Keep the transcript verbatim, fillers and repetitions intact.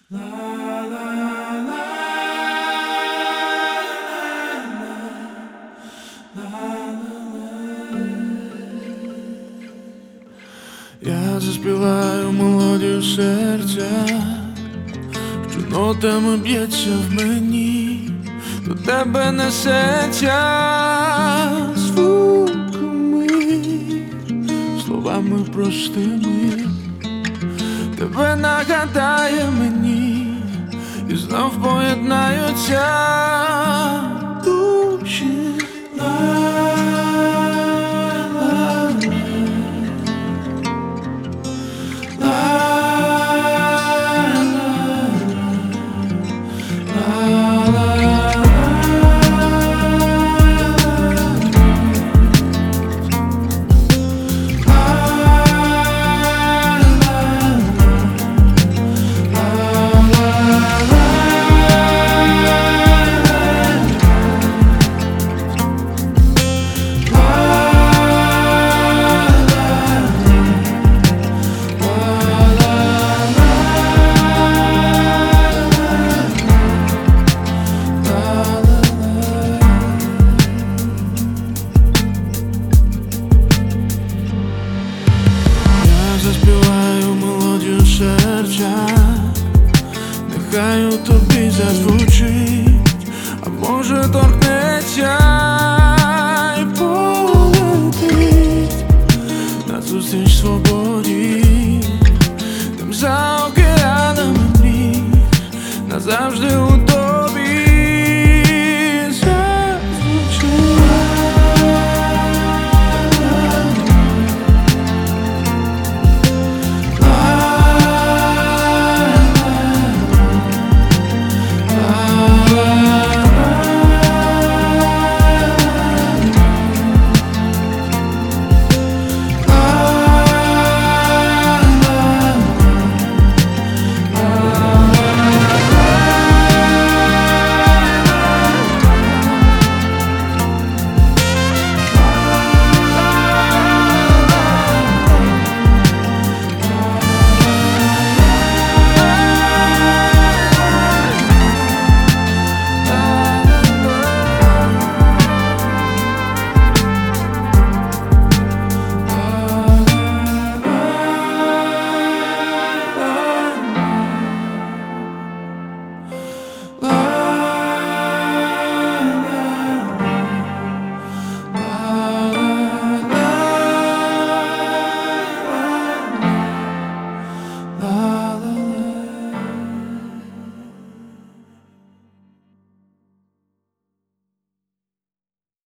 Я заспіваю мелодію серця, що нотами б'ється в мені, до тебе несеться звуками, словами простими. Тебе нагадає мені, і знов поєднаються душі. Заспіваю мелодію серця, нехай у тобі зазвучить, а може торкнеться й полетить назустріч свободі, там за океанами мрій, назавжди у